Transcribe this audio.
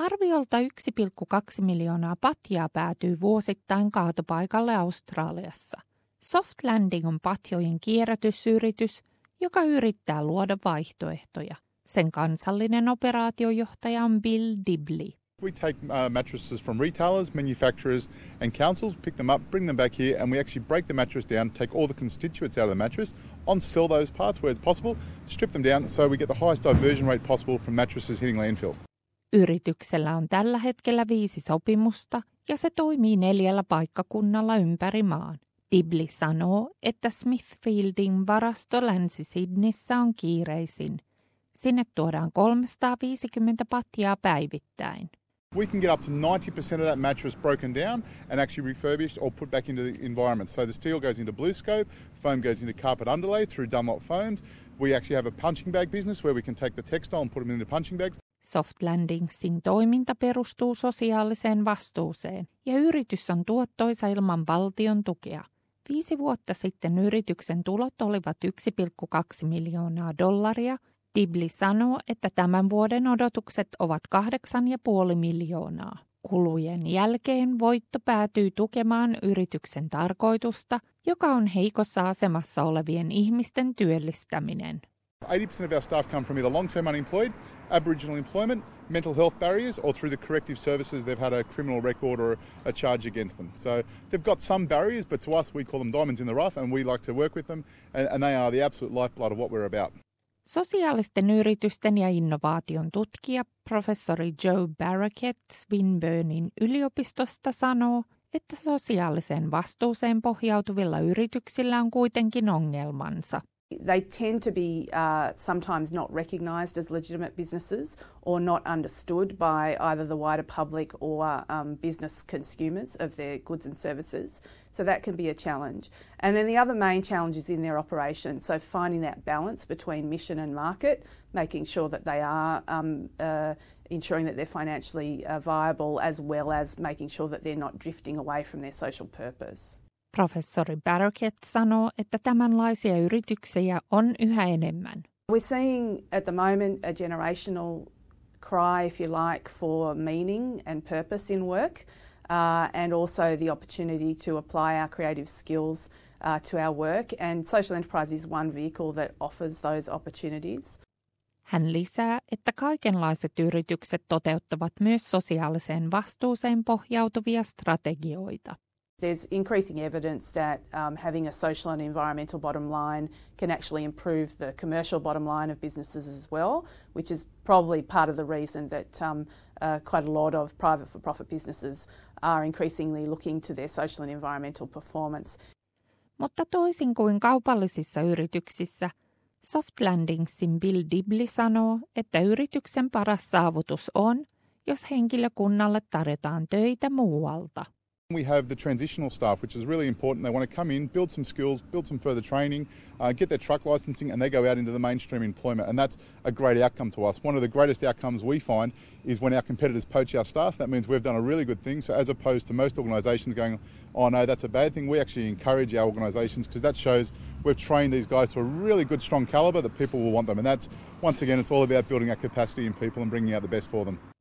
Arviolta 1,2 miljoonaa patjaa päätyy vuosittain kaatopaikalle Australiassa. Soft Landing on patjojen kierrätysyritys, joka yrittää luoda vaihtoehtoja. Sen kansallinen operaatiojohtaja on Bill Dibley. We take mattresses from retailers, manufacturers and councils, pick them up, bring them back here and we actually break the mattress down, take all the constituents out of the mattress, on-sell those parts where it's possible, strip them down so we get the highest diversion rate possible from mattresses hitting landfill. Yrityksellä on tällä hetkellä 5 sopimusta ja se toimii 4 paikkakunnalla ympäri maan. Dibley sanoo, että Smithfieldin varasto Länsi-Sydneyssä on kiireisin. Sinne tuodaan 350 patjaa päivittäin. We can get up to 90% of that mattress broken down and actually refurbished or put back into the environment. So the steel goes into BlueScope, foam goes into carpet underlay through Dunlop foams. We actually have a punching bag business where we can take the textile and put them into punching bags. Soft Landingsin toiminta perustuu sosiaaliseen vastuuseen ja yritys on tuottoisa ilman valtion tukea. 5 vuotta sitten yrityksen tulot olivat $1,2 miljoonaa. Dibley sanoo, että tämän vuoden odotukset ovat 8,5 miljoonaa. Kulujen jälkeen voitto päätyy tukemaan yrityksen tarkoitusta, joka on heikossa asemassa olevien ihmisten työllistäminen. 80% of our staff come from either long-term unemployed, Aboriginal employment, mental health barriers, or through the corrective services they've had a criminal record or a charge against them. So they've got some barriers, but to us we call them diamonds in the rough and we like to work with them and they are the absolute lifeblood of what we're about. Sosiaalisten yritysten ja innovaation tutkija professori Joe Barraquette Swinburnin yliopistosta sanoo, että sosiaaliseen vastuuseen pohjautuvilla yrityksillä on kuitenkin ongelmansa. They tend to be sometimes not recognised as legitimate businesses or not understood by either the wider public or business consumers of their goods and services. So that can be a challenge. And then the other main challenge is in their operations. So finding that balance between mission and market, making sure that they are ensuring that they're financially viable as well as making sure that they're not drifting away from their social purpose. Professori Barraquette sanoo, että tämänlaisia yrityksiä on yhä enemmän. We're seeing at the moment a generational cry, if you like, for meaning and purpose in work and also the opportunity to apply our creative skills to our work. And social enterprise is one vehicle that offers those opportunities. Hän lisää, että kaikenlaiset yritykset toteuttavat myös sosiaaliseen vastuuseen pohjautuvia strategioita. There's increasing evidence that having a social and environmental bottom line can actually improve the commercial bottom line of businesses as well, which is probably part of the reason that quite a lot of private for-profit businesses are increasingly looking to their social and environmental performance. Mutta toisin kuin kaupallisissa yrityksissä, Soft Landingsin Bill Dibley sanoo, että yrityksen paras saavutus on, jos henkilökunnalle tarjotaan töitä muualta. We have the transitional staff, which is really important. They want to come in, build some skills, build some further training, get their truck licensing, and they go out into the mainstream employment. And that's a great outcome to us. One of the greatest outcomes we find is when our competitors poach our staff. That means we've done a really good thing. So as opposed to most organisations going, oh no, that's a bad thing, we actually encourage our organisations because that shows we've trained these guys to a really good, strong calibre that people will want them. And that's, once again, it's all about building our capacity in people and bringing out the best for them.